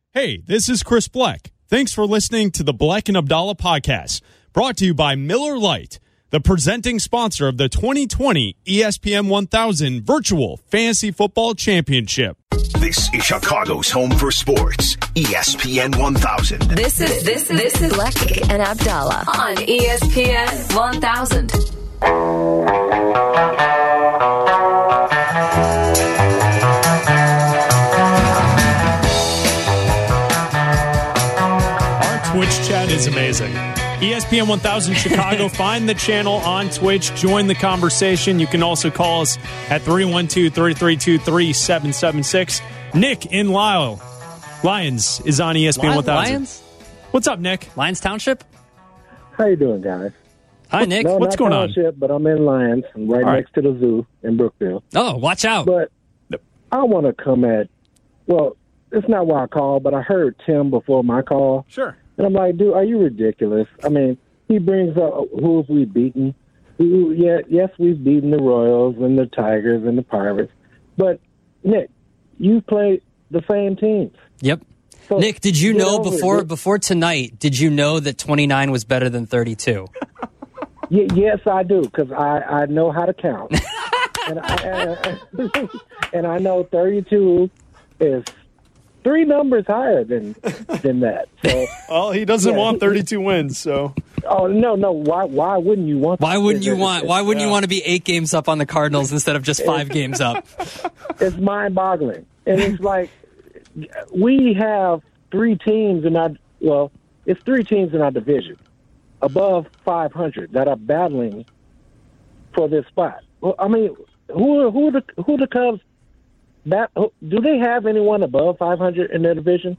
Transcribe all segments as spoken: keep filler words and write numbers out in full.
Hey, this is Chris Bleck. Thanks for listening to the Bleck and Abdallah podcast, brought to you by Miller Lite, the presenting sponsor of the twenty twenty E S P N one thousand Virtual Fantasy Football Championship. This is Chicago's home for sports, E S P N one thousand. This is this is this is Bleck and Abdallah on E S P N one thousand. Twitch chat is amazing. E S P N one thousand Chicago. Find the channel on Twitch. Join the conversation. You can also call us at three one two, three three two, three seven seven six. Nick in Lyle. Lions is on E S P N one thousand. Lions? What's up, Nick? Lions Township? How you doing, guys? Hi, Nick. No, What's not going on? Township, but I'm in Lions. I'm right All right. next to the zoo in Brookville. Oh, watch out. But I want to come at, well, it's not why I called, but I heard Tim before my call. Sure. And I'm like, dude, are you ridiculous? I mean, he brings up who have we beaten. Who, yeah, yes, we've beaten the Royals and the Tigers and the Pirates. But, Nick, you played the same teams. Yep. So Nick, did you get know over before it. before tonight, did you know that twenty-nine was better than thirty-two? Y- yes, I do, because I, I know how to count. and, I, and, and I know thirty-two is three numbers higher than than that. So, Well, he doesn't Yeah. want thirty-two wins, so. oh no, no, why why wouldn't you want? Why wouldn't you it- want it- why wouldn't you want to be eight games up on the Cardinals instead of just five games up? It's mind-boggling, and it's like we have three teams in our well, it's three teams in our division above five hundred that are battling for this spot. Well, I mean, who are, who are the who are the Cubs? That do they have anyone above five hundred in their division?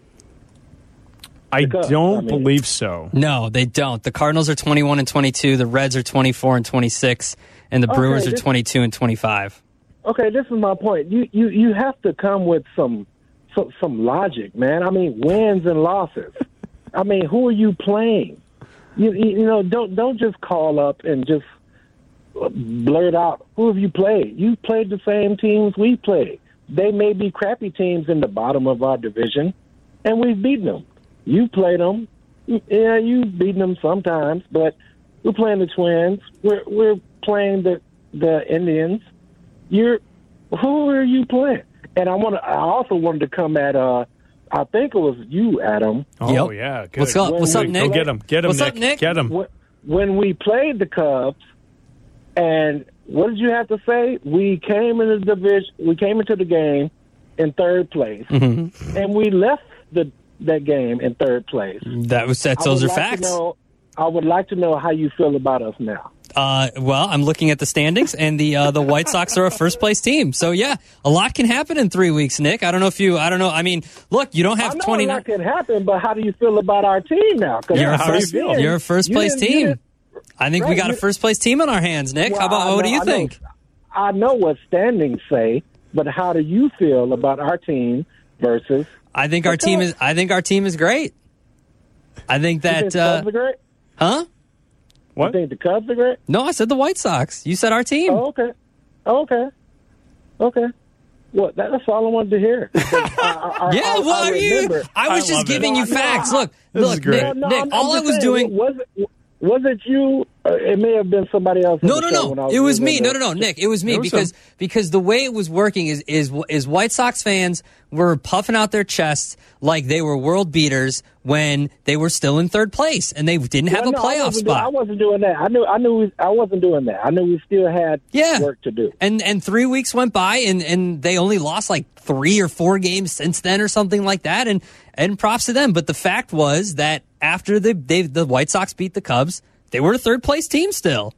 I Because, don't I mean- believe so. No, they don't. The Cardinals are twenty-one and twenty-two, the Reds are twenty-four and twenty-six, and the Okay, Brewers are this- twenty-two and twenty-five. Okay, this is my point. You you you have to come with some some, some logic, man. I mean, wins and losses. I mean, who are you playing? You you you know, don't don't just call up and just blurt out who have you played. You played the same teams we played. They may be crappy teams in the bottom of our division, and we've beaten them. You played them. Yeah, you've beaten them sometimes, but we're playing the Twins. We're we're playing the the Indians. You're who are you playing? And I want to. I also wanted to come at. Uh, I think it was you, Adam. Oh, Yep. yeah. Good. What's up? What's up, Go Nick? Go get him. Get him, What's Nick. up, Nick? Get him. Wh- When we played the Cubs, and what did you have to say? We came into the division. We came into the game in third place, Mm-hmm. and we left the that game in third place. That was that's I those would are like to facts. know- I would like to know how you feel about us now. Uh, well, I'm looking at the standings, and the uh, the White Sox are a first place team. So yeah, a lot can happen in three weeks, Nick. I don't know if you. I don't know. I mean, look, you don't I have know twenty a lot nine. can happen, but how do you feel about our team now? 'Cause You're a back first. then, You're a first you place didn't- you team. didn't- I think we Right, got a you- first place team in our hands, Nick. Well, How about I what do know- you I know- think? I know what standings say, but how do you feel about our team versus? I think our Okay. team is. I think our team is great. I think You think that. the Uh, Cubs are great? huh? What? You think the Cubs are great? No, I said the White Sox. You said our team. Oh, okay. Oh, okay. Okay. Well, that- that's all I wanted to hear. I, I, Yeah, I, well, I, I mean, remember. I was I just love it. giving you No, no, facts. I- Look, This is look, great. Nick. No, no, Nick I'm- all I'm I just was saying, doing. Was it, was it you? Uh, it may have been somebody else. on No, the no, show when I no. was It was doing me. No, the- no, no, Nick. It was me It was because him. because the way it was working is is is White Sox fans were puffing out their chests like they were world beaters when they were still in third place and they didn't have Well, a no, I playoff wasn't doing- I spot. wasn't doing that. I knew. I knew. We, I wasn't doing that. I knew we still had Yeah. work to do. And and three weeks went by and, and they only lost like three or four games since then or something like that. And and props to them. But the fact was that after the they, the White Sox beat the Cubs, they were a third place team still.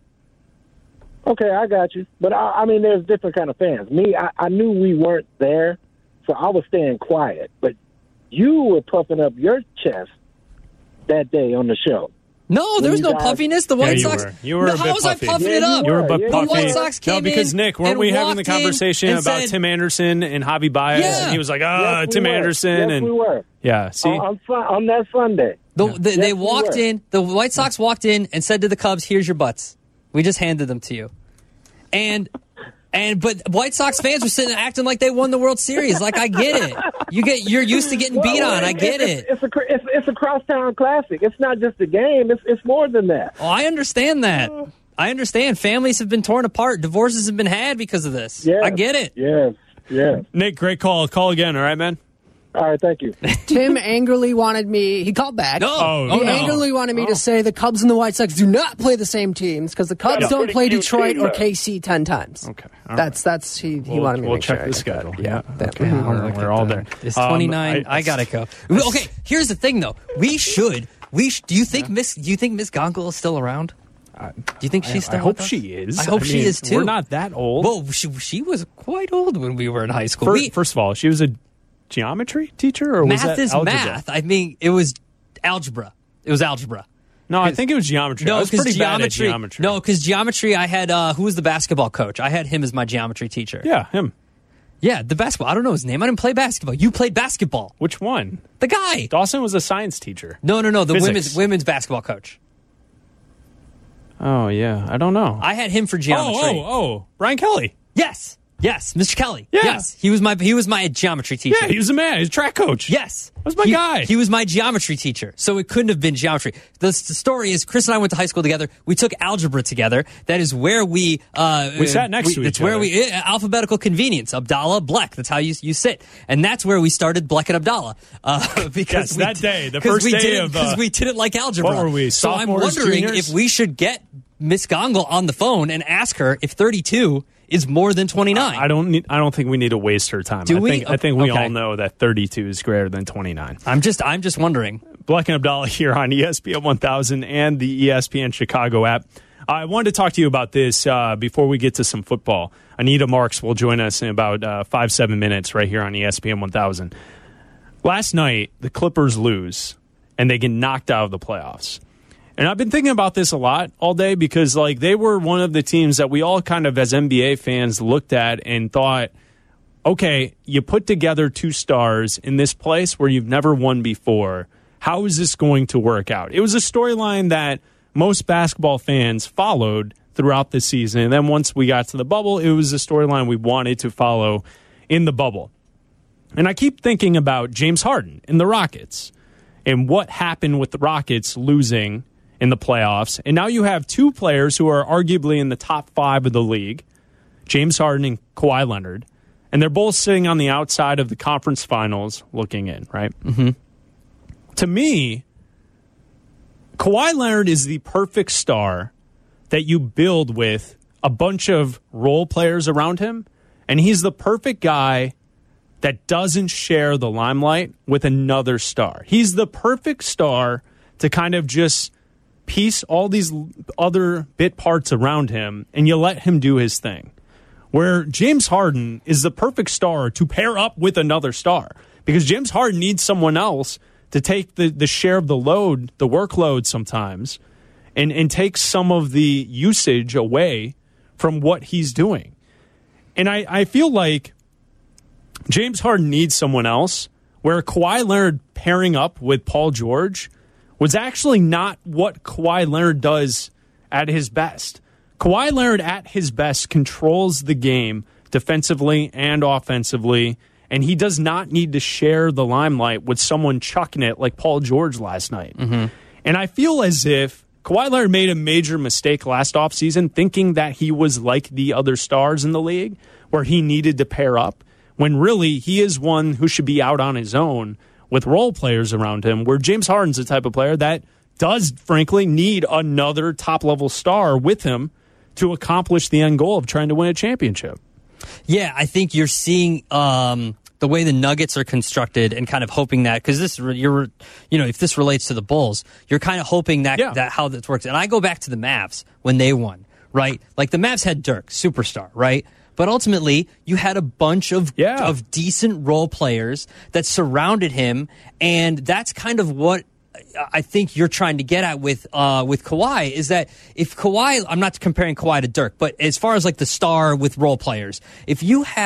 Okay, I got you. But I, I mean, there's different kind of fans. Me, I, I knew we weren't there, so I was staying quiet. But you were puffing up your chest that day on the show. No, there was you no guys- puffiness. The Yeah, White you Sox. were. You were No, a how bit was puffy. I puffing Yeah, it you up? were. You were a bit The puffy. White Sox no, came because in Nick, weren't and we having the walked in conversation and about said- Tim Anderson and Javi Baez? Yeah. And he was like, ah, Yes, we Tim were. Anderson. Yes, and we were. Yeah, see? On, on, Sun- on that Sunday. The, the, Yes, they we walked were. in. The White Sox walked in and said to the Cubs, "Here's your butts. We just handed them to you." And And but White Sox fans were sitting there acting like they won the World Series. Like, I get it. You get you're used to getting beat on. I get it's, it. It's a it's, it's a crosstown classic. It's not just a game. It's it's more than that. Oh, I understand that. I understand. Families have been torn apart. Divorces have been had because of this. Yes. I get it. Yes. Yes. Nick, great call. Call again, all right, man? All right, thank you. Tim angrily wanted me, he called back. No. Oh, He oh, no. angrily wanted me Oh. to say the Cubs and the White Sox do not play the same teams because the Cubs That's a don't pretty play cute Detroit team, or though. K C ten times. Okay. all That's, right. that's, he, he We'll, wanted me to we'll make check sure I the got schedule. that. Yeah. that- Okay. mhm. We're, we're all there. It's Um, twenty-nine. I, I- gotta go. Okay, here's the thing, though. We should. We sh- do you think Miss? Do you think Miss Gonkel is still around? Do you think she's still? I hope with us? she is. I hope she mean, is too. We're not that old. Well, she, she was quite old when we were in high school. Fir- We- first of all, she was a geometry teacher, or was math that is algebra? math. I mean, it was algebra. It was algebra. No, I think it was geometry. I No, was because pretty bad at geometry. geometry. No, because geometry. I had uh, who was the basketball coach? I had him as my geometry teacher. Yeah, him. yeah, the basketball. I don't know his name. I didn't play basketball. You played basketball. Which one? The guy. Dawson was a science teacher. No, no, no. The Physics. women's women's basketball coach. Oh yeah, I don't know. I had him for geometry. oh, oh, oh, Brian Kelly. Yes, yes, Mister Kelly. Yeah. Yes, he was my he was my geometry teacher. Yeah, he was a man. He's a track coach. Yes. That was my He- guy. He was my geometry teacher, so it couldn't have been geometry. The, the story is, Chris and I went to high school together. We took algebra together. That is where we... Uh, We sat next to each It's where other. we... Uh, alphabetical convenience. Abdallah, Bleck. That's how you you sit. And that's where we started Bleck and Abdallah. Uh, because Yes, we that did- day, the 'cause first we day didn't- of, uh, Because we didn't like algebra. what were we, So I'm sophomores, wondering juniors? if we should get Miss Gongle on the phone and ask her if thirty-two is more than twenty-nine. I don't need. I don't think we need to waste her time. Do I we? think, I think we Okay. all know that thirty-two is greater than twenty-nine. I'm just I'm just wondering. Bleck and Abdallah here on E S P N one thousand and the E S P N Chicago app. I wanted to talk to you about this uh, before we get to some football. Anita Marks will join us in about uh, five, seven minutes right here on E S P N one thousand. Last night, the Clippers lose, and they get knocked out of the playoffs. And I've been thinking about this a lot all day because, like, they were one of the teams that we all kind of, as N B A fans, looked at and thought, okay, you put together two stars in this place where you've never won before. How is this going to work out? It was a storyline that most basketball fans followed throughout the season. And then once we got to the bubble, it was a storyline we wanted to follow in the bubble. And I keep thinking about James Harden and the Rockets and what happened with the Rockets losing in the playoffs. And now you have two players who are arguably in the top five of the league, James Harden and Kawhi Leonard. And they're both sitting on the outside of the conference finals looking in, right? Mm-hmm. To me, Kawhi Leonard is the perfect star that you build with a bunch of role players around him. And he's the perfect guy that doesn't share the limelight with another star. He's the perfect star to kind of just piece all these other bit parts around him and you let him do his thing. Where James Harden is the perfect star to pair up with another star because James Harden needs someone else to take the, the share of the load, the workload sometimes, and, and take some of the usage away from what he's doing. And I, I feel like James Harden needs someone else where Kawhi Leonard pairing up with Paul George was actually not what Kawhi Leonard does at his best. Kawhi Leonard at his best controls the game defensively and offensively, and he does not need to share the limelight with someone chucking it like Paul George last night. Mm-hmm. And I feel as if Kawhi Leonard made a major mistake last offseason thinking that he was like the other stars in the league where he needed to pair up, when really he is one who should be out on his own with role players around him, where James Harden's the type of player that does, frankly, need another top-level star with him to accomplish the end goal of trying to win a championship. Yeah, I think you're seeing um, the way the Nuggets are constructed and kind of hoping that, because this, you're, you know, if this relates to the Bulls, you're kind of hoping that, Yeah. that how this works. And I go back to the Mavs when they won, right? Like the Mavs had Dirk, superstar, right? But ultimately, you had a bunch of Yeah. of decent role players that surrounded him, and that's kind of what I think you're trying to get at with uh, with Kawhi, is that if Kawhi, I'm not comparing Kawhi to Dirk, but as far as like the star with role players, if you had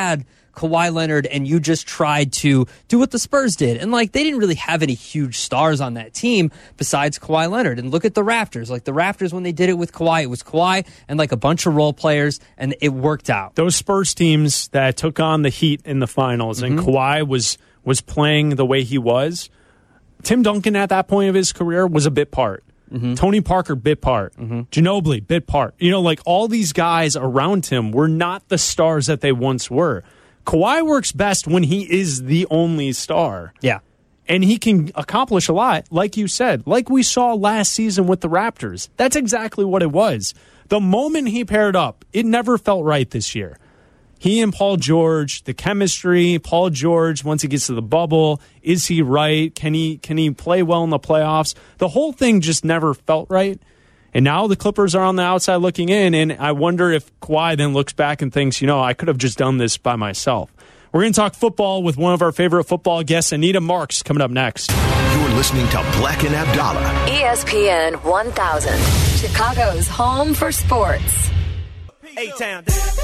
Kawhi Leonard and you just tried to do what the Spurs did. And, like, they didn't really have any huge stars on that team besides Kawhi Leonard. And look at the Raptors. Like, the Raptors, when they did it with Kawhi, it was Kawhi and, like, a bunch of role players, and it worked out. Those Spurs teams that took on the Heat in the finals, mm-hmm. and Kawhi was was playing the way he was, Tim Duncan at that point of his career was a bit part. Mm-hmm. Tony Parker, bit part. Mm-hmm. Ginobili, bit part. You know, like, all these guys around him were not the stars that they once were. Kawhi works best when he is the only star. Yeah. And he can accomplish a lot, like you said, like we saw last season with the Raptors. That's exactly what it was. The moment he paired up, it never felt right this year. He and Paul George, the chemistry, Paul George, once he gets to the bubble, is he right? Can he can he play well in the playoffs? The whole thing just never felt right. And now the Clippers are on the outside looking in, and I wonder if Kawhi then looks back and thinks, you know, I could have just done this by myself. We're going to talk football with one of our favorite football guests, Anita Marks, coming up next. You're listening to Black and Abdallah. E S P N one thousand, Chicago's home for sports. A-Town.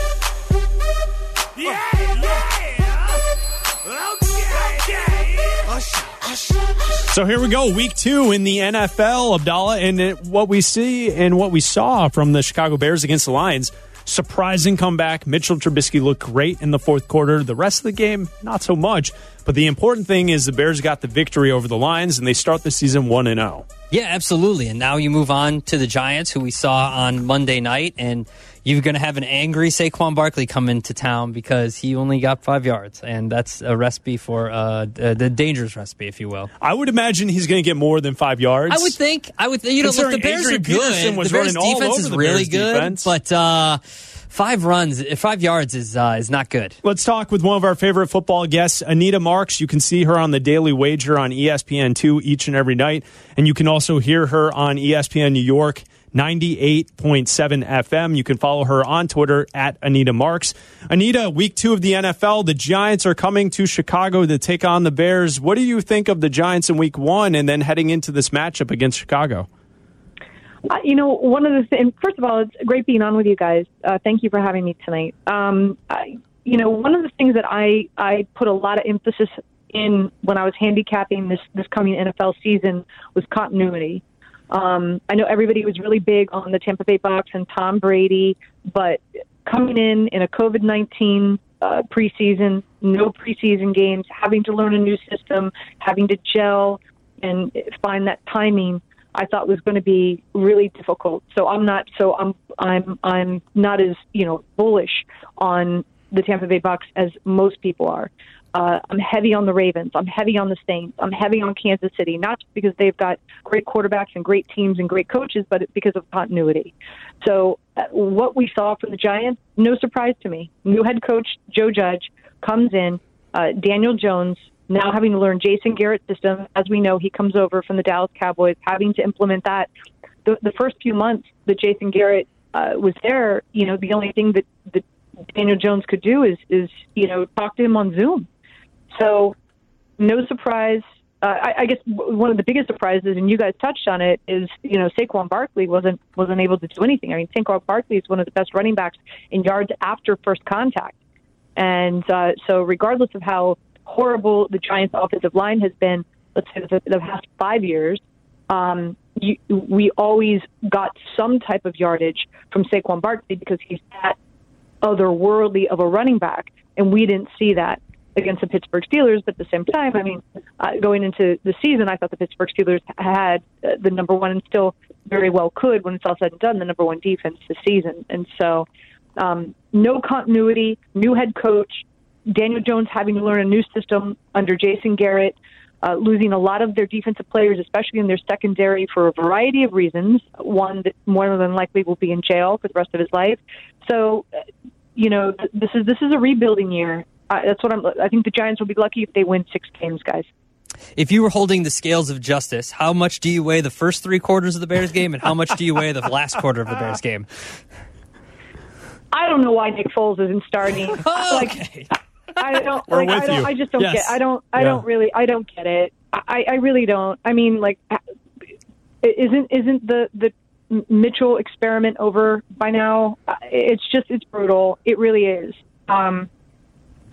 Yeah, yeah. Okay, okay. So here we go, week two in the N F L, Abdallah, and it, what we see and what we saw from the Chicago Bears against the Lions, surprising comeback. Mitchell Trubisky looked great in the fourth quarter. The rest of the game, not so much. But the important thing is the Bears got the victory over the Lions, and they start the season one and oh. Yeah, absolutely. And now you move on to the Giants, who we saw on Monday night, and you're going to have an angry Saquon Barkley come into town because he only got five yards, and that's a recipe for uh, the dangerous recipe, if you will. I would imagine he's going to get more than five yards. I would think. I would. Th- you know, look, the Bears Adrian are good. Peterson was the Bears running all defense over is the really Bears good, defense. but uh, five runs, five yards is uh, is not good. Let's talk with one of our favorite football guests, Anita Marks. You can see her on the Daily Wager on E S P N two each and every night, and you can also hear her on E S P N New York ninety-eight point seven F M. You can follow her on Twitter at Anita Marks. Anita, week two of the N F L, the Giants are coming to Chicago to take on the Bears. What do you think of the Giants in week one and then heading into this matchup against Chicago? Uh, you know, one of the things, first of all, it's great being on with you guys. Uh, thank you for having me tonight. Um, I, you know, one of the things that I, I put a lot of emphasis in when I was handicapping this, this coming N F L season was continuity. Um, I know everybody was really big on the Tampa Bay Bucs and Tom Brady, but coming in in a COVID nineteen uh, preseason, no preseason games, having to learn a new system, having to gel and find that timing, I thought was going to be really difficult. So I'm not so I'm I'm I'm not as you know bullish on the Tampa Bay Bucs as most people are. Uh, I'm heavy on the Ravens. I'm heavy on the Saints. I'm heavy on Kansas City, not just because they've got great quarterbacks and great teams and great coaches, but because of continuity. So uh, what we saw from the Giants, no surprise to me. New head coach Joe Judge comes in. Uh, Daniel Jones, now having to learn Jason Garrett's system. As we know, he comes over from the Dallas Cowboys, having to implement that. The, the first few months that Jason Garrett uh, was there, you know, the only thing that, that Daniel Jones could do is, is, you know, talk to him on Zoom. So, no surprise. Uh, I, I guess one of the biggest surprises, and you guys touched on it, is you know Saquon Barkley wasn't wasn't able to do anything. I mean, Saquon Barkley is one of the best running backs in yards after first contact, and uh, so regardless of how horrible the Giants' offensive line has been, let's say the, the past five years, um, you, we always got some type of yardage from Saquon Barkley because he's that otherworldly of a running back, and we didn't see that against the Pittsburgh Steelers. But at the same time, I mean, uh, going into the season, I thought the Pittsburgh Steelers had uh, the number one and still very well could, when it's all said and done, the number one defense this season. And so um, no continuity, new head coach, Daniel Jones having to learn a new system under Jason Garrett, uh, losing a lot of their defensive players, especially in their secondary, for a variety of reasons. One that more than likely will be in jail for the rest of his life. So, uh, you know, th- this is this is a rebuilding year. Uh, that's what I'm. I think the Giants will be lucky if they win six games, guys. If you were holding the scales of justice, how much do you weigh the first three quarters of the Bears game, and how much do you weigh the last quarter of the Bears game? I don't know why Nick Foles isn't starting. Oh, like, okay. I don't. We're like, with I don't. you. I just don't Yes. get. I don't. I Yeah. don't really. I don't get it. I, I really don't. I mean, like, isn't isn't the the Mitchell experiment over by now? It's just it's brutal. It really is. Um,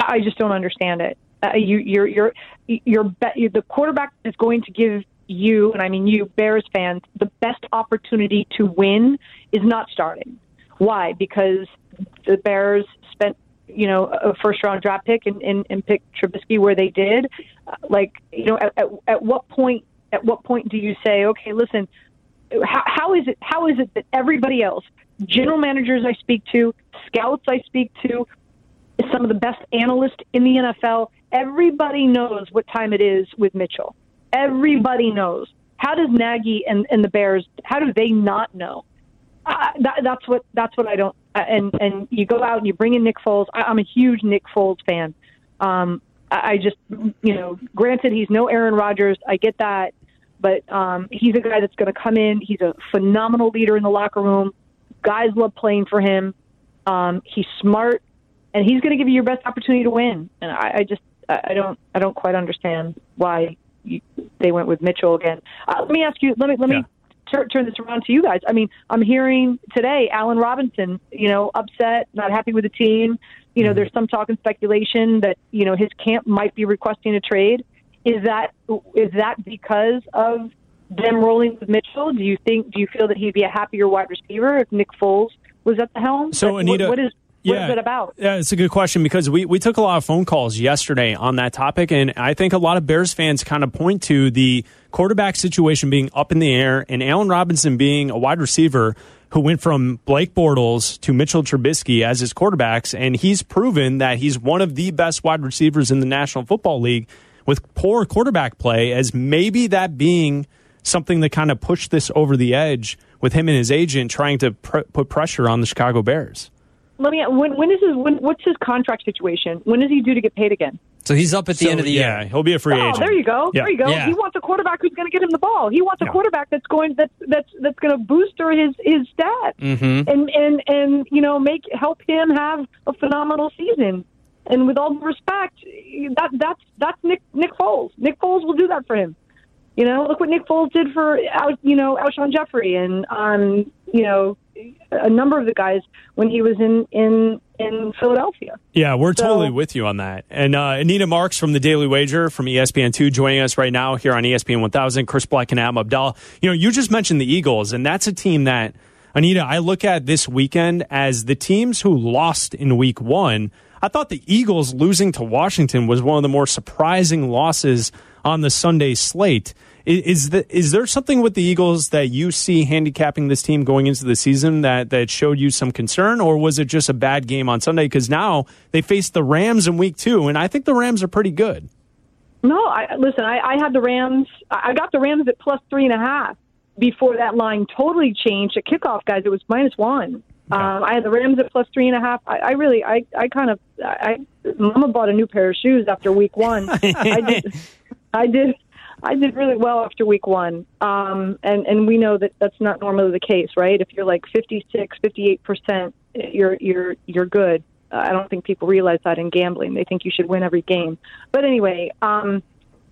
I just don't understand it. Uh, you, you're, you're, you're, be- the quarterback is going to give you, and I mean you, Bears fans, the best opportunity to win is not starting. Why? Because the Bears spent, you know, a first-round draft pick and, and, and picked Trubisky where they did. Uh, like, you know, at, at, at what point? At what point do you say, okay, listen, how, how is it? How is it that everybody else, general managers I speak to, scouts I speak to, some of the best analysts in the N F L, everybody knows what time it is with Mitchell. Everybody knows. How does Nagy and, and the Bears, how do they not know? Uh, that, that's what that's what I don't. Uh, and and you go out and you bring in Nick Foles. I, I'm a huge Nick Foles fan. Um, I, I just, you know, granted he's no Aaron Rodgers. I get that, but um, he's a guy that's going to come in. He's a phenomenal leader in the locker room. Guys love playing for him. Um, he's smart. And he's going to give you your best opportunity to win. And I, I just, I don't, I don't quite understand why you, they went with Mitchell again. Uh, let me ask you. Let me, let yeah. me tur- turn this around to you guys. I mean, I'm hearing today, Allen Robinson, you know, upset, not happy with the team. You know, mm-hmm. there's some talk and speculation that you know his camp might be requesting a trade. Is that, is that because of them rolling with Mitchell? Do you think? Do you feel that he'd be a happier wide receiver if Nick Foles was at the helm? So, like, Anita, what, what is What yeah, is it about? Yeah, it's a good question because we, we took a lot of phone calls yesterday on that topic, and I think a lot of Bears fans kind of point to the quarterback situation being up in the air and Allen Robinson being a wide receiver who went from Blake Bortles to Mitchell Trubisky as his quarterbacks, and he's proven that he's one of the best wide receivers in the National Football League with poor quarterback play, as maybe that being something that kind of pushed this over the edge with him and his agent trying to pr- put pressure on the Chicago Bears. Let me. When, when is his? When, what's his contract situation? When is he due to get paid again? So he's up at the so, end of the yeah, year. He'll be a free oh, agent. there you go. Yeah. There you go. Yeah. He wants a quarterback who's going to get him the ball. He wants a yeah. quarterback that's going that's that's that's going to booster his his stats mm-hmm. and and and you know make help him have a phenomenal season. And with all due respect, that that's that's Nick Nick Foles. Nick Foles will do that for him. You know, look what Nick Foles did for, you know, Alshon Jeffrey and, um, you know, a number of the guys when he was in, in, in Philadelphia. Yeah, we're so, totally with you on that. And uh, Anita Marks from the Daily Wager from E S P N two joining us right now here on E S P N one thousand. Chris Black and Adam Abdallah. You know, you just mentioned the Eagles, and that's a team that, Anita, I look at this weekend as the teams who lost in week one. I thought the Eagles losing to Washington was one of the more surprising losses on the Sunday slate. Is, is, the, is there something with the Eagles that you see handicapping this team going into the season that, that showed you some concern, or was it just a bad game on Sunday? Because now they face the Rams in week two, and I think the Rams are pretty good. No, I, listen, I, I had the Rams. I got the Rams at plus three and a half before that line totally changed. At kickoff, guys, it was minus one. Yeah. Um, I had the Rams at plus three and a half. I, I really, I, I kind of, I, Mama bought a new pair of shoes after week one. I did, I did, I did really well after week one. Um, and, and we know that that's not normally the case, right? If you're like fifty-six, fifty-eight percent, you're, you're, you're good. Uh, I don't think people realize that in gambling. They think you should win every game. But anyway, um,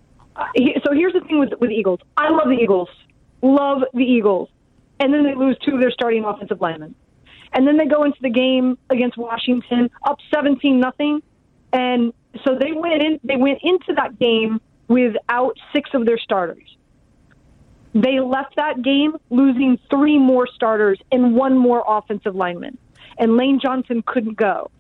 he, so here's the thing with, with the Eagles. I love the Eagles. Love the Eagles. And then they lose two of their starting offensive linemen. And then they go into the game against Washington up seventeen nothing, and so they went in. They went into that game without six of their starters. They left that game losing three more starters and one more offensive lineman, and Lane Johnson couldn't go.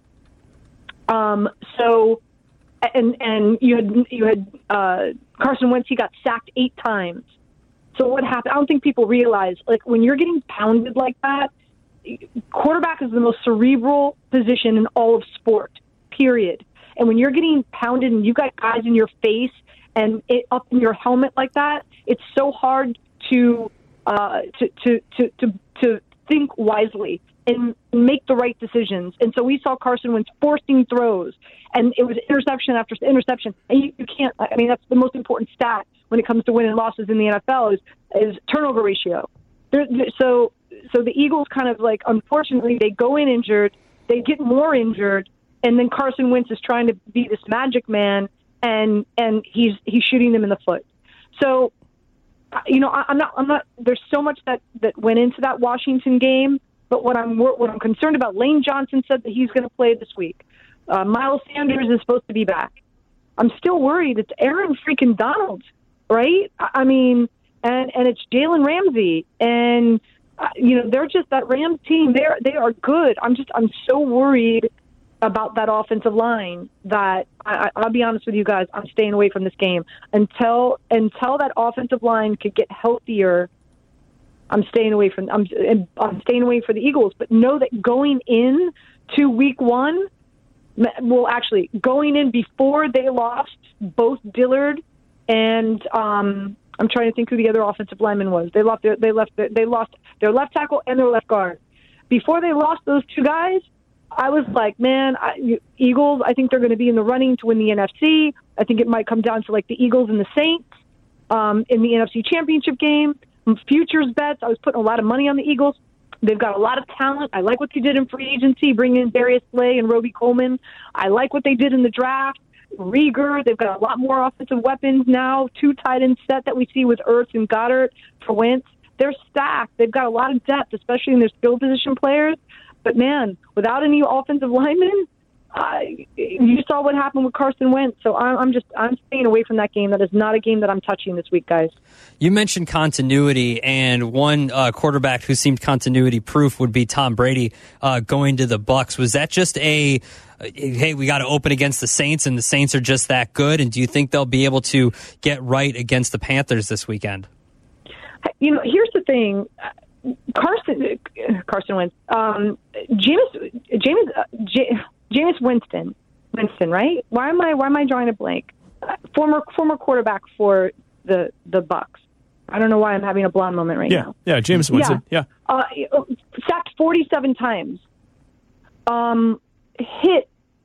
Um. So, and and you had you had uh, Carson Wentz. He got sacked eight times. So what happened? I don't think people realize, like, when you're getting pounded like that. Quarterback is the most cerebral position in all of sport, period. And when you're getting pounded and you got guys in your face and it up in your helmet like that, it's so hard to uh, to, to to to to think wisely and make the right decisions. And so we saw Carson Wentz forcing throws, and it was interception after interception. And you, you can't. I mean, that's the most important stat when it comes to winning losses in the N F L is is turnover ratio. There, so. So the Eagles kind of like, unfortunately, they go in injured, they get more injured, and then Carson Wentz is trying to be this magic man, and and he's he's shooting them in the foot. So, you know, I, I'm not I'm not. There's so much that, that went into that Washington game, but what I'm what I'm concerned about. Lane Johnson said that he's going to play this week. Uh, Miles Sanders is supposed to be back. I'm still worried. It's Aaron freaking Donald, right? I I mean, and and it's Jalen Ramsey, and uh, you know they're just that Rams team. They're they are good. I'm just I'm so worried about that offensive line that I, I'll be honest with you guys. I'm staying away from this game until until that offensive line could get healthier. I'm staying away from. I'm I'm staying away for the Eagles, but know that going in to Week One, well, actually going in before they lost both Dillard and um, I'm trying to think who the other offensive lineman was. They lost. Their, they left. Their, they lost their left tackle and their left guard. Before they lost those two guys, I was like, man, I, Eagles. I think they're going to be in the running to win the N F C. I think it might come down to like the Eagles and the Saints um, in the N F C Championship game. Futures bets. I was putting a lot of money on the Eagles. They've got a lot of talent. I like what they did in free agency, bringing in Darius Slay and Roby Coleman. I like what they did in the draft. Rieger, they've got a lot more offensive weapons now. Two tight end set that we see with Ertz and Goddard for Wentz. They're stacked. They've got a lot of depth, especially in their skill position players. But, man, without any offensive linemen, uh, you saw what happened with Carson Wentz. So I'm, I'm just I'm staying away from that game. That is not a game that I'm touching this week, guys. You mentioned continuity, and one uh, quarterback who seemed continuity proof would be Tom Brady uh, going to the Bucs. Was that just a, uh, hey, we got to open against the Saints, and the Saints are just that good? And do you think they'll be able to get right against the Panthers this weekend? You know, here's the thing. Carson Carson Wentz, um, Jameis, Jameis, uh, J- Jameis Winston, Winston, right? Why am I why am I drawing a blank? Uh, former former quarterback for the the Bucs. I don't know why I'm having a blonde moment right yeah. now. Yeah, Jameis Winston. Yeah, yeah. Uh, sacked forty-seven times. Um, hit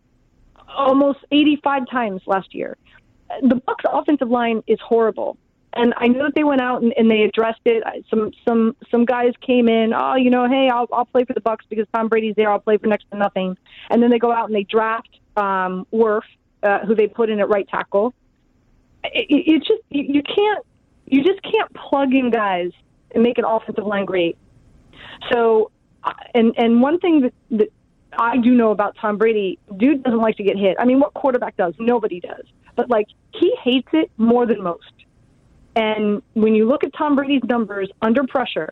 almost eighty-five times last year. The Bucs' offensive line is horrible. And I know that they went out and, and they addressed it. Some some some guys came in. Oh, you know, hey, I'll I'll play for the Bucs because Tom Brady's there. I'll play for next to nothing. And then they go out and they draft um, Wirf, uh, who they put in at right tackle. It, it, it just you, you can't you just can't plug in guys and make an offensive line great. So, and and one thing that, that I do know about Tom Brady, dude doesn't like to get hit. I mean, what quarterback does? Nobody does. But like he hates it more than most. And when you look at Tom Brady's numbers under pressure,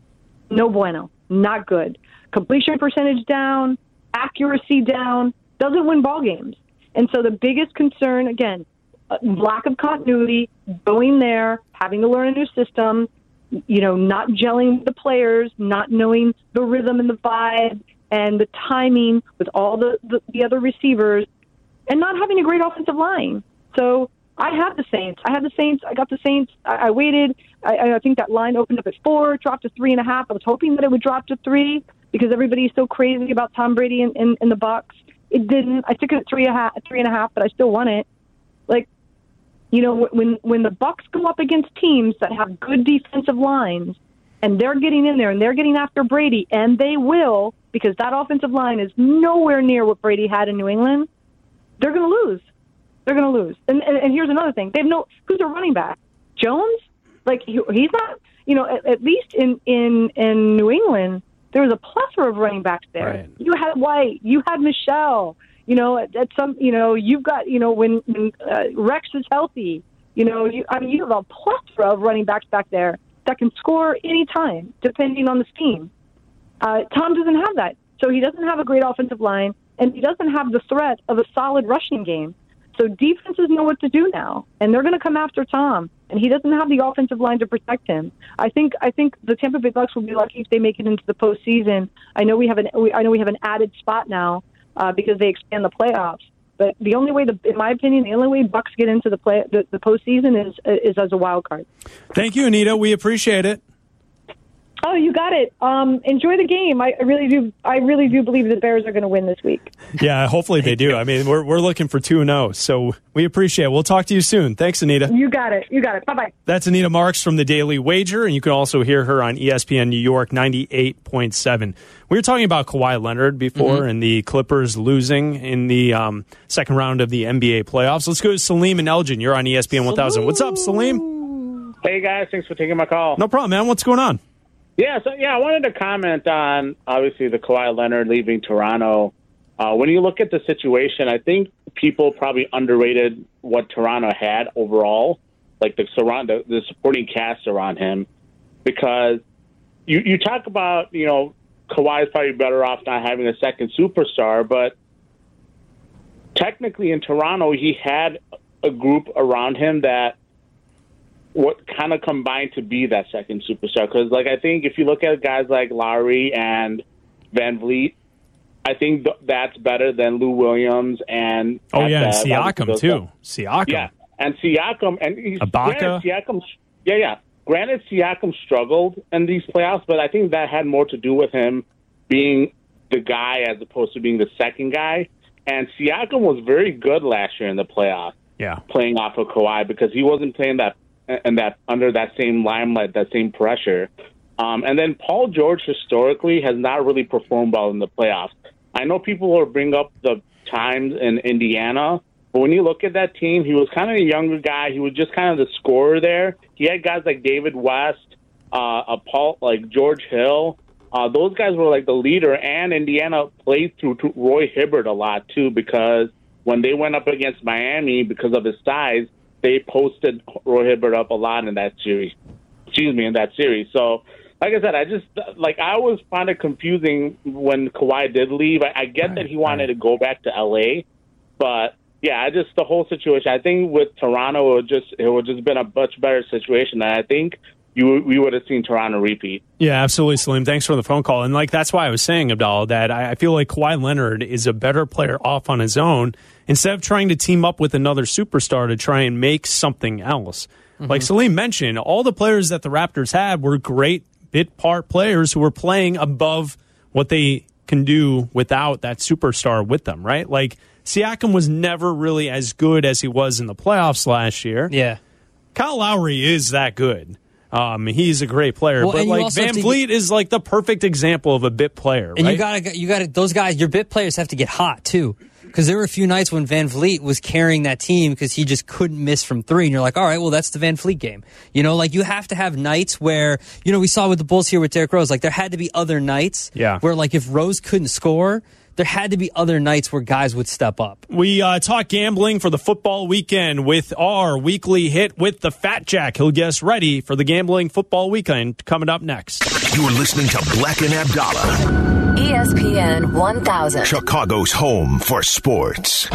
no bueno, not good. Completion percentage down, accuracy down, doesn't win ball games. And so the biggest concern, again, lack of continuity, going there, having to learn a new system, you know, not gelling with the players, not knowing the rhythm and the vibe and the timing with all the, the, the other receivers, and not having a great offensive line. So I have the Saints. I have the Saints. I got the Saints. I, I waited. I, I think that line opened up at four, dropped to three and a half. I was hoping that it would drop to three because everybody's so crazy about Tom Brady and, and, and the Bucs. It didn't. I took it at three and a half, three and a half, but I still won it. Like, you know, when when the Bucs go up against teams that have good defensive lines and they're getting in there and they're getting after Brady, and they will because that offensive line is nowhere near what Brady had in New England, they're going to lose. They're going to lose. And, and and here's another thing. They have no – who's their running back? Jones? Like, he, he's not – you know, at, at least in, in, in New England, there was a plethora of running backs there. Right. You had White. You had Michelle. You know, at, at some – you know, you've got – you know, when, when uh, Rex is healthy, you know, you, I mean, you have a plethora of running backs back there that can score any time, depending on the scheme. Uh, Tom doesn't have that. So he doesn't have a great offensive line, and he doesn't have the threat of a solid rushing game. So defenses know what to do now, and they're going to come after Tom, and he doesn't have the offensive line to protect him. I think I think the Tampa Bay Bucs will be lucky if they make it into the postseason. I know we have an we, I know we have an added spot now uh, because they expand the playoffs. But the only way, the, in my opinion, the only way Bucs get into the play the, the postseason is is as a wild card. Thank you, Anita. We appreciate it. Oh, you got it. Um, enjoy the game. I really do. I really do believe the Bears are going to win this week. Yeah, hopefully they do. I mean, we're we're looking for two and oh, so we appreciate it. We'll talk to you soon. Thanks, Anita. You got it. You got it. Bye bye. That's Anita Marks from the Daily Wager, and you can also hear her on E S P N New York ninety-eight point seven. We were talking about Kawhi Leonard before, mm-hmm. and the Clippers losing in the um, second round of the N B A playoffs. Let's go to Salim and Elgin. You're on E S P N one thousand. What's up, Salim? Hey guys, thanks for taking my call. No problem, man. What's going on? Yeah, so yeah, I wanted to comment on obviously the Kawhi Leonard leaving Toronto. Uh, when you look at the situation, I think people probably underrated what Toronto had overall, like the surround the, the supporting cast around him, because you you talk about, you know, Kawhi is probably better off not having a second superstar, but technically in Toronto he had a group around him that what kind of combined to be that second superstar. Because, like, I think if you look at guys like Lowry and Van Vliet, I think th- that's better than Lou Williams and oh yeah, and uh, Siakam too. Siakam, yeah, and Siakam and he's, Ibaka. Granted, Siakam, yeah, yeah. Granted, Siakam struggled in these playoffs, but I think that had more to do with him being the guy as opposed to being the second guy. And Siakam was very good last year in the playoffs. Yeah, playing off of Kawhi because he wasn't playing that and that under that same limelight, that same pressure. Um, and then Paul George historically has not really performed well in the playoffs. I know people will bring up the times in Indiana, but when you look at that team, he was kind of a younger guy. He was just kind of the scorer there. He had guys like David West, uh, a Paul, like George Hill. Uh, those guys were like the leader, and Indiana played through to Roy Hibbert a lot too, because when they went up against Miami because of his size, they posted Roy Hibbert up a lot in that series. Excuse me, in that series. So, like I said, I just like I always found it confusing when Kawhi did leave. I, I get that he wanted to go back to L A, but yeah, I just the whole situation. I think with Toronto, it would just it would just been a much better situation, and I think you we would have seen Toronto repeat. Yeah, absolutely, Salim. Thanks for the phone call. And like that's why I was saying, Abdallah, that I, I feel like Kawhi Leonard is a better player off on his own instead of trying to team up with another superstar to try and make something else. Mm-hmm. Like Salim mentioned, all the players that the Raptors had were great bit part players who were playing above what they can do without that superstar with them, right? Like Siakam was never really as good as he was in the playoffs last year. Yeah. Kyle Lowry is that good. Um, he's a great player, well, but like Van Vliet is like the perfect example of a bit player. And right? you gotta, you gotta, those guys, your bit players have to get hot too, because there were a few nights when Van Vliet was carrying that team because he just couldn't miss from three, and you're like, all right, well, that's the Van Vliet game. You know, like you have to have nights where, you know, we saw with the Bulls here with Derrick Rose, like there had to be other nights, yeah, where like if Rose couldn't score, there had to be other nights where guys would step up. We uh, talk gambling for the football weekend with our weekly hit with the Fat Jack. He'll get us ready for the gambling football weekend coming up next. You're listening to Black and Abdallah. E S P N one thousand. Chicago's home for sports.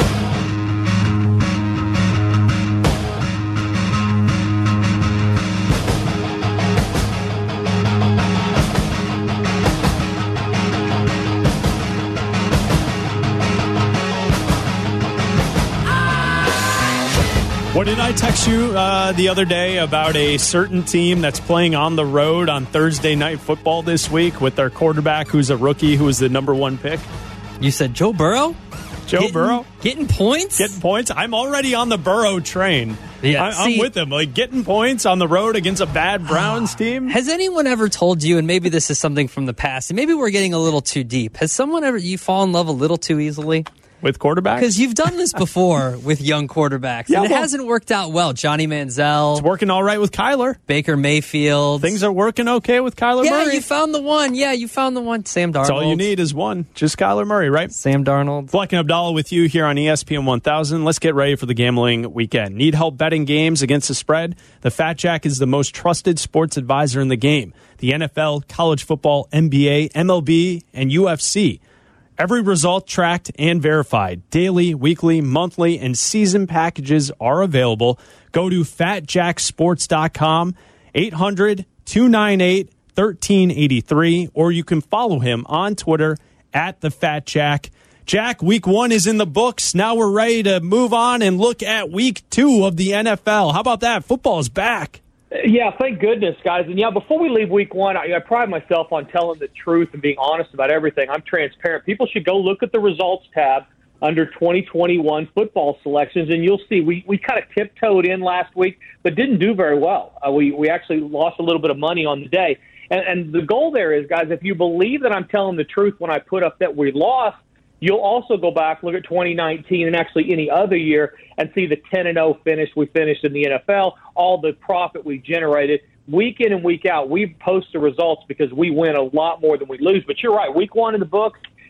What did I text you uh, the other day about a certain team that's playing on the road on Thursday Night Football this week with their quarterback who's a rookie who was the number one pick? You said Joe Burrow? Joe getting, Burrow? Getting points? Getting points? I'm already on the Burrow train. Yeah, I, see, I'm with him. Like, getting points on the road against a bad Browns team? Has anyone ever told you, and maybe this is something from the past, and maybe we're getting a little too deep, has someone ever, you fall in love a little too easily? With quarterbacks? Because you've done this before with young quarterbacks, yeah, and it well, hasn't worked out well. Johnny Manziel. It's working all right with Kyler. Baker Mayfield. Things are working okay with Kyler yeah, Murray. Yeah, you found the one. Yeah, you found the one. Sam Darnold. That's all you need is one. Just Kyler Murray, right? Sam Darnold. Black and Abdallah with you here on E S P N one thousand. Let's get ready for the gambling weekend. Need help betting games against the spread? The Fat Jack is the most trusted sports advisor in the game. The N F L, college football, N B A, M L B, and U F C. Every result tracked and verified. Daily, weekly, monthly, and season packages are available. Go to fat jack sports dot com, eight hundred, two nine eight, one three eight three, or you can follow him on Twitter at the Fat Jack. Jack, week one is in the books. Now we're ready to move on and look at week two of the N F L. How about that? Football is back. Yeah, thank goodness, guys. And, yeah, before we leave week one, I, I pride myself on telling the truth and being honest about everything. I'm transparent. People should go look at the results tab under twenty twenty-one football selections, and you'll see we, we kind of tiptoed in last week but didn't do very well. Uh, we, we actually lost a little bit of money on the day. And, and the goal there is, guys, if you believe that I'm telling the truth when I put up that we lost, you'll also go back, look at twenty nineteen and actually any other year and see the ten and oh finish we finished in the N F L, all the profit we generated. Week in and week out, we post the results because we win a lot more than we lose. But you're right, week one in the books,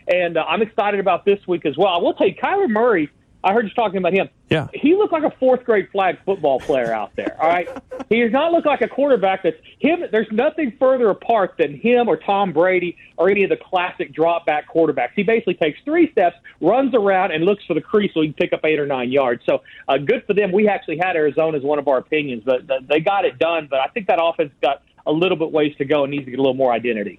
And uh, I'm excited about this week as well. I will tell you, Kyler Murray, I heard you talking about him. Yeah. He looked like a fourth-grade flag football player out there, all right? He does not look like a quarterback that's him. There's nothing further apart than him or Tom Brady or any of the classic drop-back quarterbacks. He basically takes three steps, runs around, and looks for the crease so he can pick up eight or nine yards. So uh, good for them. We actually had Arizona as one of our opinions, but uh, they got it done. But I think that offense got a little bit ways to go and needs to get a little more identity.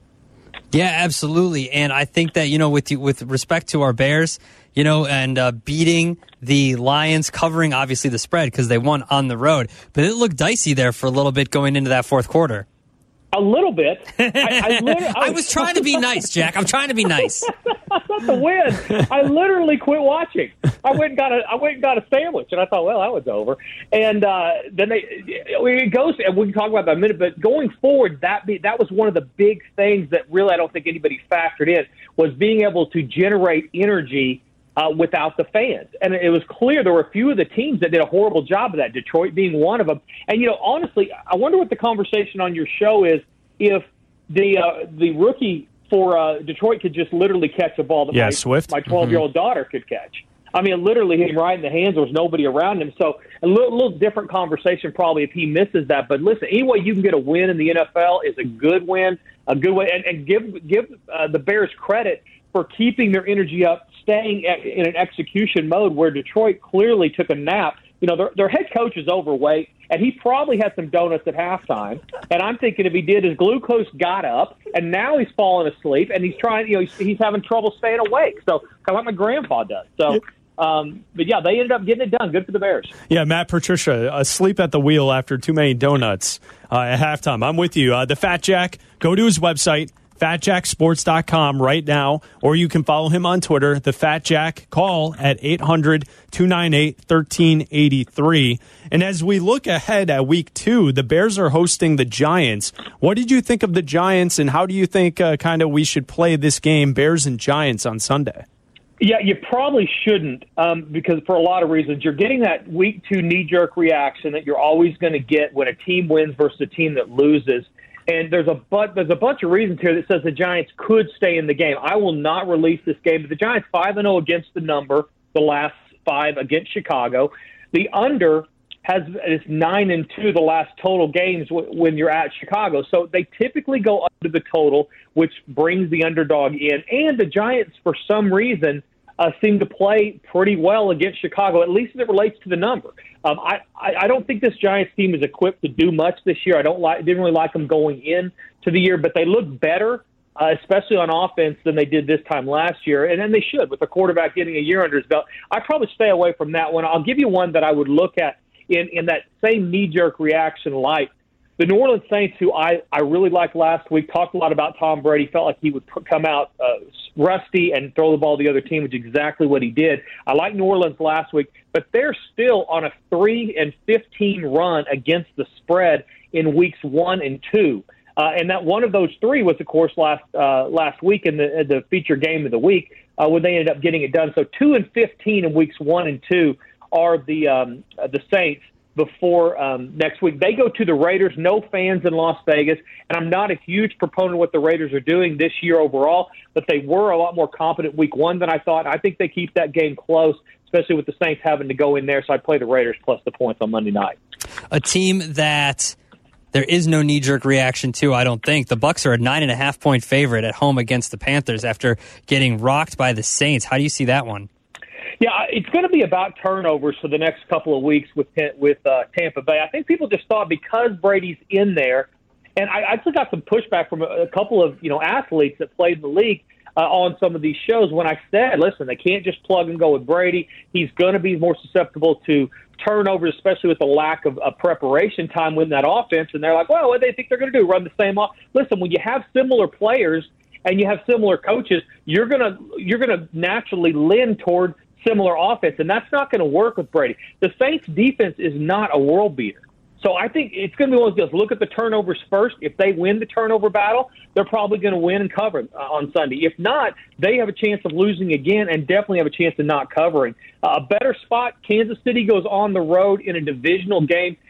Yeah, absolutely. And I think that, you know, with with respect to our Bears, you know, and uh, beating the Lions, covering obviously the spread because they won on the road, but it looked dicey there for a little bit going into that fourth quarter. A little bit. I, I, literally- I was trying to be nice, Jack. I'm trying to be nice. Not the win. I literally quit watching. I went and got a I went and got a sandwich, and I thought, well, that was over. And uh, then they it goes, and we can talk about that in a minute. But going forward, that be, that was one of the big things that really I don't think anybody factored in was being able to generate energy uh, without the fans. And it was clear there were a few of the teams that did a horrible job of that. Detroit being one of them. And you know, honestly, I wonder what the conversation on your show is if the uh, the rookie for uh, Detroit could just literally catch a ball that yeah, my, Swift. my twelve-year-old mm-hmm. daughter could catch. I mean, literally hit him right in the hands. There was nobody around him. So a little, little different conversation probably if he misses that. But listen, any way you can get a win in the N F L is a good win, a good way. And, and give give uh, the Bears credit for keeping their energy up, staying at, in an execution mode where Detroit clearly took a nap. You know, their, their head coach is overweight, and he probably had some donuts at halftime. And I'm thinking if he did, his glucose got up, and now he's falling asleep, and he's trying, you know, he's, he's having trouble staying awake. So kind of like my grandpa does. So, um, but yeah, they ended up getting it done. Good for the Bears. Yeah, Matt Patricia, asleep at the wheel after too many donuts uh, at halftime. I'm with you. Uh, the Fat Jack, go to his website, fat jack sports dot com right now, or you can follow him on Twitter, the Fat Jack. Call at eight hundred, two nine eight, one three eight three. And as we look ahead at week two, the Bears are hosting the Giants. What did you think of the Giants, and how do you think uh, kind of we should play this game, Bears and Giants, on Sunday? Yeah, you probably shouldn't um, because for a lot of reasons. You're getting that week two knee-jerk reaction that you're always going to get when a team wins versus a team that loses. And there's a but there's a bunch of reasons here that says the Giants could stay in the game. I will not release this game, but the Giants five and zero against the number, the last five against Chicago. The under has is nine and two the last total games w- when you're at Chicago. So they typically go under the total, which brings the underdog in. And the Giants, for some reason, uh, seem to play pretty well against Chicago, at least as it relates to the number. Um, I, I, I don't think this Giants team is equipped to do much this year. I don't like, didn't really like them going in to the year, but they look better, uh, especially on offense, than they did this time last year. And then they should, with the quarterback getting a year under his belt. I'd probably stay away from that one. I'll give you one that I would look at in, in that same knee-jerk reaction light. The New Orleans Saints, who I, I really liked last week, talked a lot about Tom Brady, felt like he would p- come out uh, rusty and throw the ball to the other team, which is exactly what he did. I like New Orleans last week, but they're still on a three and fifteen run against the spread in weeks one and two. Uh, and that one of those three was, of course, last uh, last week in the, the feature game of the week uh, when they ended up getting it done. So two and fifteen in weeks one and two are the um, uh, the Saints. Before um, next week. They go to the Raiders, no fans in Las Vegas, and I'm not a huge proponent of what the Raiders are doing this year overall, but they were a lot more competent week one than I thought. I think they keep that game close, especially with the Saints having to go in there, so I play the Raiders plus the points on Monday night. A team that there is no knee-jerk reaction to, I don't think. The Bucs are a nine and a half point favorite at home against the Panthers after getting rocked by the Saints. How do you see that one? Yeah, it's going to be about turnovers for the next couple of weeks with with uh, Tampa Bay. I think people just thought because Brady's in there, and I, I actually got some pushback from a, a couple of you know athletes that played in the league uh, on some of these shows when I said, listen, they can't just plug and go with Brady. He's going to be more susceptible to turnovers, especially with the lack of, of preparation time with that offense. And they're like, well, what do they think they're going to do? Run the same off? Listen, when you have similar players and you have similar coaches, you're gonna you're gonna naturally lean toward similar offense, and that's not going to work with Brady. The Saints' defense is not a world beater. So I think it's going to be one of those deals. Look at the turnovers first. If they win the turnover battle, they're probably going to win and cover uh, on Sunday. If not, they have a chance of losing again and definitely have a chance of not covering. Uh, a better spot, Kansas City goes on the road in a divisional game.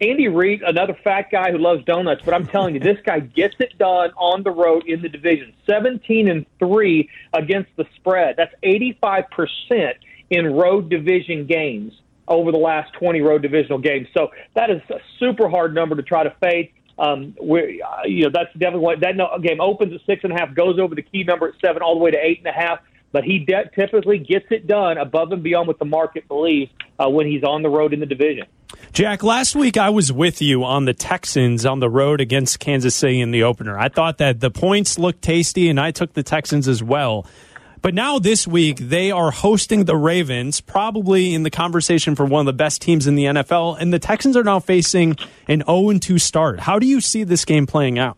Andy Reid, another fat guy who loves donuts, but I'm telling you, this guy gets it done on the road in the division. seventeen and three against the spread. That's eighty-five percent in road division games over the last twenty road divisional games. So that is a super hard number to try to fade. Um, we, uh, you know, that's definitely what that no, game opens at six and a half, goes over the key number at seven, all the way to eight and a half. But he de- typically gets it done above and beyond what the market believes uh, when he's on the road in the division. Jack, last week I was with you on the Texans on the road against Kansas City in the opener. I thought that the points looked tasty, and I took the Texans as well. But now this week, they are hosting the Ravens, probably in the conversation for one of the best teams in the N F L, and the Texans are now facing an oh and two start. How do you see this game playing out?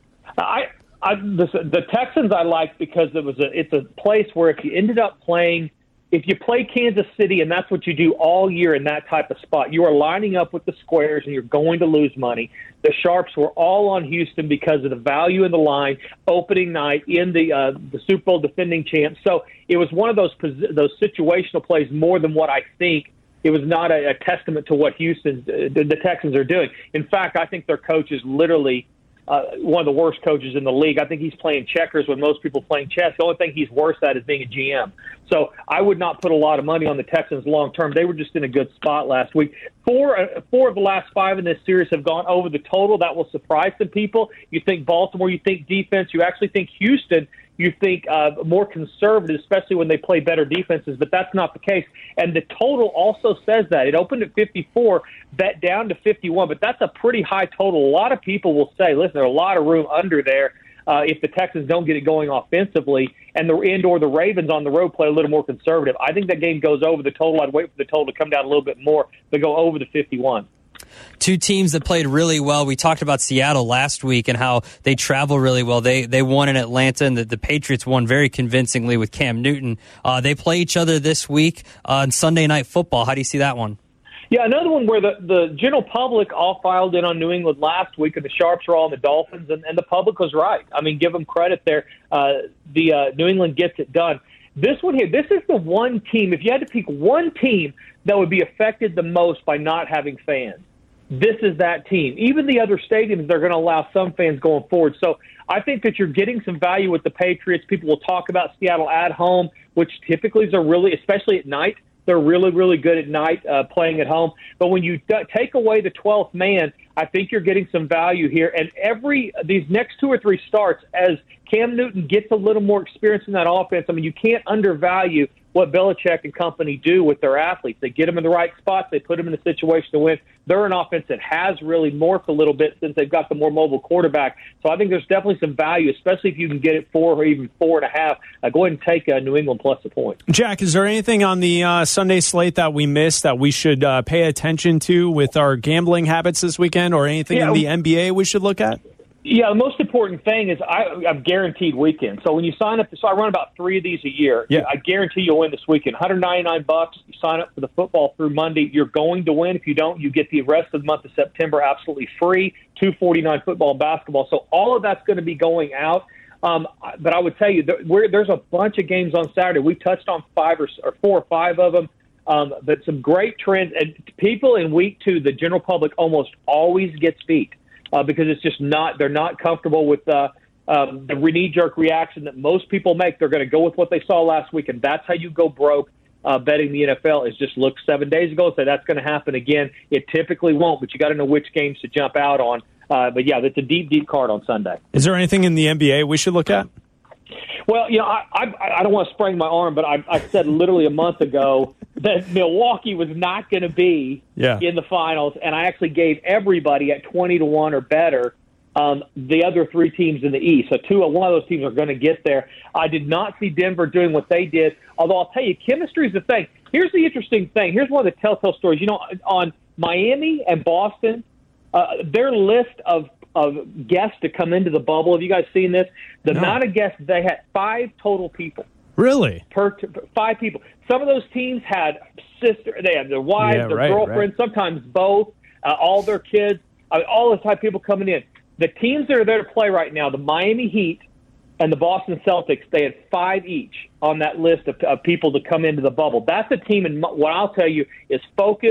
I, I the, the Texans I like because it was a, it's a place where if you ended up playing, if you play Kansas City and that's what you do all year in that type of spot, you are lining up with the squares and you're going to lose money. The Sharps were all on Houston because of the value in the line opening night in the uh, the Super Bowl defending champs. So it was one of those those situational plays more than what I think. It was not a, a testament to what Houston, uh, the, the Texans are doing. In fact, I think their coach is literally Uh, one of the worst coaches in the league. I think he's playing checkers when most people playing chess. The only thing he's worse at is being a G M. So I would not put a lot of money on the Texans long term. They were just in a good spot last week. Four, uh, four of the last five in this series have gone over the total. That will surprise some people. You think Baltimore, you think defense, you actually think Houston, you think uh, more conservative, especially when they play better defenses, but that's not the case. And the total also says that. It opened at fifty-four, bet down to fifty-one, but that's a pretty high total. A lot of people will say, listen, there's a lot of room under there uh, if the Texans don't get it going offensively, and the and or the Ravens on the road play a little more conservative. I think that game goes over the total. I'd wait for the total to come down a little bit more, but go over the fifty-one. Two teams that played really well. We talked about Seattle last week and how they travel really well. They they won in Atlanta, and the, the Patriots won very convincingly with Cam Newton. Uh, they play each other this week on Sunday Night Football. How do you see that one? Yeah, another one where the, the general public all filed in on New England last week, and the Sharps are all on the Dolphins, and, and the public was right. I mean, give them credit there. Uh, the uh, New England gets it done. This one here, this is the one team, if you had to pick one team that would be affected the most by not having fans, this is that team. Even the other stadiums, they're going to allow some fans going forward. So I think that you're getting some value with the Patriots. People will talk about Seattle at home, which typically is a really, especially at night, they're really, really good at night uh, playing at home. But when you d- take away the twelfth man, I think you're getting some value here. And every these next two or three starts, as Cam Newton gets a little more experience in that offense, I mean, you can't undervalue what Belichick and company do with their athletes. They get them in the right spots. They put them in a situation to win. They're an offense that has really morphed a little bit since they've got the more mobile quarterback. So I think there's definitely some value, especially if you can get it four or even four and a half. Uh, go ahead and take uh, New England plus the point. Jack, is there anything on the uh, Sunday slate that we missed that we should uh, pay attention to with our gambling habits this weekend, or anything yeah, in the N B A we should look at? Yeah, the most important thing is I, I'm guaranteed weekend. So when you sign up, so I run about three of these a year. Yeah. I guarantee you'll win this weekend. one hundred ninety-nine bucks. You sign up for the football through Monday. You're going to win. If you don't, you get the rest of the month of September absolutely free. two forty-nine football and basketball. So all of that's going to be going out. Um, but I would tell you, there, we're, there's a bunch of games on Saturday. We touched on five or, or four or five of them. Um, but some great trends. And people in week two, the general public almost always gets beat. Uh, because it's just not, they're not comfortable with uh, um, the knee-jerk reaction that most people make. They're going to go with what they saw last week, and that's how you go broke uh, betting the N F L, is just look seven days ago and say that's going to happen again. It typically won't, but you got to know which games to jump out on. Uh, but, yeah, it's a deep, deep card on Sunday. Is there anything in the N B A we should look at? Well, you know, I, I, I don't want to sprain my arm, but I, I said literally a month ago that Milwaukee was not going to be yeah. in the finals, and I actually gave everybody at twenty to one or better um, the other three teams in the East. So two, one of those teams are going to get there. I did not see Denver doing what they did, although I'll tell you, chemistry is the thing. Here's the interesting thing. Here's one of the telltale stories. You know, on Miami and Boston, uh, their list of of guests to come into the bubble. Have you guys seen this? The no. amount of guests, they had five total people. Really? Per t- five people. Some of those teams had sister, they had their wives, yeah, their right, girlfriends, right. sometimes both, uh, all their kids, I mean, all the type of people coming in. The teams that are there to play right now, the Miami Heat and the Boston Celtics, they had five each on that list of, of people to come into the bubble. That's a team, and what I'll tell you is focused,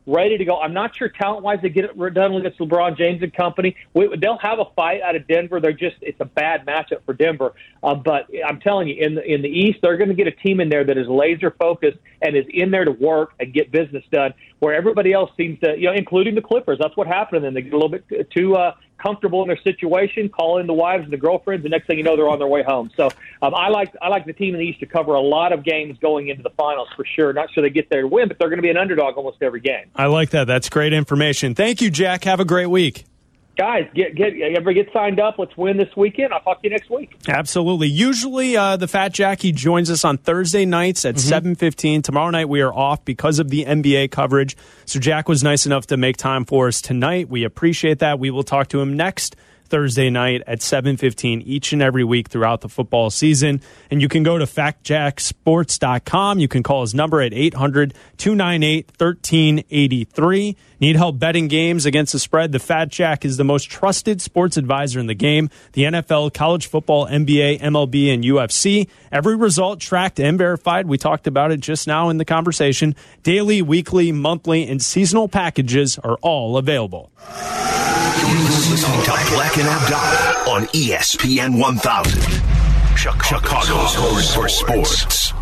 ready to go. I'm not sure talent-wise they get it done against LeBron James and company. We, they'll have a fight out of Denver. They're just it's a bad matchup for Denver. Uh, but I'm telling you, in the, in the East, they're going to get a team in there that is laser-focused and is in there to work and get business done, where everybody else seems to, you know, including the Clippers. That's what happened. And they get a little bit too uh, comfortable in their situation, call in the wives and the girlfriends. The next thing you know, they're on their way home. So um, I like I like the team in the East to cover a lot of games going into the finals for sure. Not sure they get there to win, but they're going to be an underdog almost every game. I like that. That's great information. Thank you, Jack. Have a great week. Guys, get get ever get signed up. Let's win this weekend. I'll talk to you next week. Absolutely. Usually, uh, the Fat Jackie joins us on Thursday nights at mm-hmm. seven fifteen. Tomorrow night, we are off because of the N B A coverage. So Jack was nice enough to make time for us tonight. We appreciate that. We will talk to him next Thursday night at seven fifteen each and every week throughout the football season. And you can go to fact jack sports dot com. You can call his number at eight hundred, two nine eight, one three eight three. Need help betting games against the spread? The Fat Jack is the most trusted sports advisor in the game. The N F L, college football, N B A, M L B, and U F C. Every result tracked and verified. We talked about it just now in the conversation. Daily, weekly, monthly, and seasonal packages are all available. You're listening to Black and Abdallah on E S P N one thousand. Chicago's home for sports.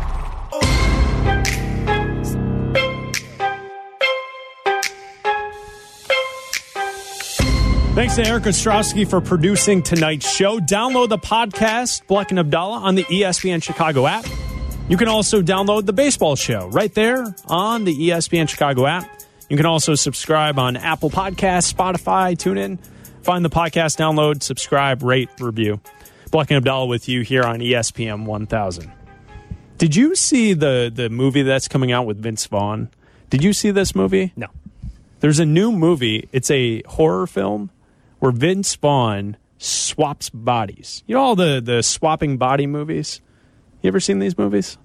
Thanks to Erica Ostrowski for producing tonight's show. Download the podcast, Black and Abdallah, on the E S P N Chicago app. You can also download the baseball show right there on the E S P N Chicago app. You can also subscribe on Apple Podcasts, Spotify, TuneIn. Find the podcast, download, subscribe, rate, review. Black and Abdallah with you here on E S P N one thousand. Did you see the, the movie that's coming out with Vince Vaughn? Did you see this movie? No. There's a new movie. It's a horror film where Vince Vaughn swaps bodies. You know all the, the swapping body movies? You ever seen these movies?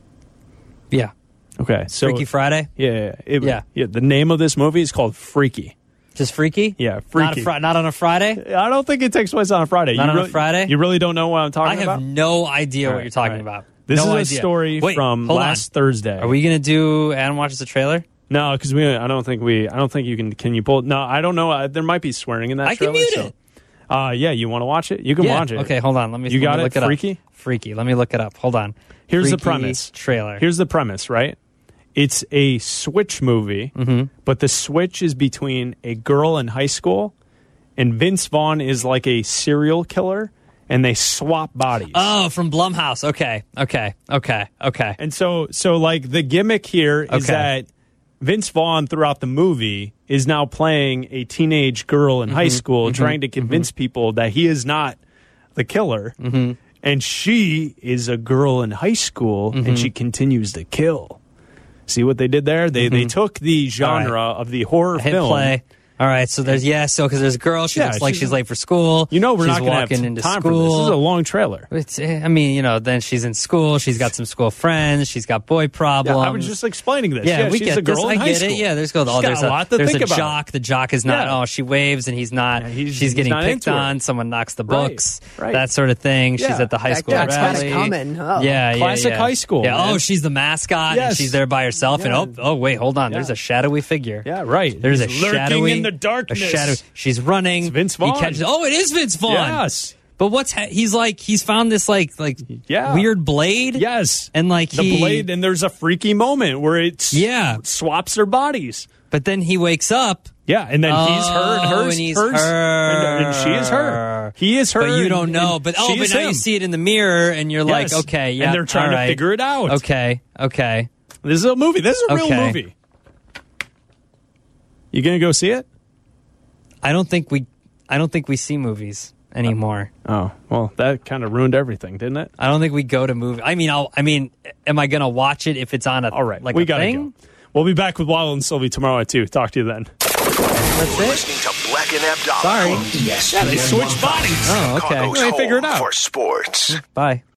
Yeah. Okay. So Freaky Friday? Yeah. It, yeah. Yeah. The name of this movie is called Freaky. Just Freaky? Yeah, Freaky. Not, a fr- not on a Friday? I don't think it takes place on a Friday. Not you on really, a Friday? You really don't know what I'm talking I have about? no idea All what right, you're talking right. about. This no is idea. a story Wait, from last on. Thursday. Are we going to do Adam Watches the Trailer? No, because we. I don't think we. I don't think you can. Can you pull? No, I don't know. Uh, there might be swearing in that. I trailer, can mute so. it. Uh, yeah, you want to watch it? You can yeah. watch it. Okay, hold on. Let me. You let got me it. Look it Freaky. Up. Freaky. Let me look it up. Hold on. Here's Freaky the premise. Trailer. Here's the premise. Right. It's a Switch movie, mm-hmm. but the Switch is between a girl in high school, and Vince Vaughn is like a serial killer, and they swap bodies. Oh, from Blumhouse. Okay. Okay. Okay. Okay. And so, so like the gimmick here is Okay. that Vince Vaughn throughout the movie is now playing a teenage girl in Mm-hmm. high school, Mm-hmm. trying to convince mm-hmm. people that he is not the killer. Mm-hmm. And she is a girl in high school, Mm-hmm. and she continues to kill. See what they did there? They Mm-hmm. they took the genre right. of the horror Hit film. play. All right, so there's yeah, so because there's a girl, she Yeah, looks like she's- she's late for school. You know we're she's not going to walking have into time school. for this. This is a long trailer. It's, I mean, you know, then she's in school. She's got some school friends. She's got boy problems. Yeah, I was just explaining this. Yeah, Yeah, we she's get a girl this. in I high get school. it. Yeah, there's go. Oh, She's there's got a a, lot to there's think a about. jock. The jock is not. Yeah. Oh, she waves and he's not. Yeah, he's- she's he's getting not picked into her. on. Someone knocks the Right, books. right. That sort of thing. She's Yeah. at the high That school Jack's got rally. it coming. Oh. Yeah, yeah, Classic yeah. high school, Yeah. man. Oh, she's the mascot. Yes. And she's there by herself. Yeah. And oh, oh, wait, hold on. There's Yeah. a shadowy figure. Yeah, right. There's He's a lurking shadowy in the darkness. A shadow. She's running. It's Vince He Vaughn. catches. Oh, it is Vince Vaughn. Yes. But what's ha- he's like? He's found this like like Yeah. weird blade. Yes. And like the he, blade, and there's a freaky moment where it s- Yeah. swaps their bodies. But then he wakes up. Yeah, and then he's her, and Oh, hers, and he's hers, her. and, and she is her. He is her. But you don't and- know. and But oh, she but is now him. you see it in the mirror, and you're Yes. like, okay, yeah, and they're trying all to right. figure it out. Okay, okay. This is a movie. This is a real Okay. movie. You gonna go see it? I don't think we, I don't think we see movies anymore. Oh, well, that kind of ruined everything, didn't it? I don't think we go to movie. I mean, I'll. I mean, am I gonna watch it if it's on a? All right, like we a gotta thing? go. We'll be back with Waddle and Sylvie tomorrow at two. Talk to you then. That's it. Listening to Black and Abdallah Sorry. on E S P N Yeah, they switched bodies. Oh, okay. Chicago's They figure it home out. for sports. Bye.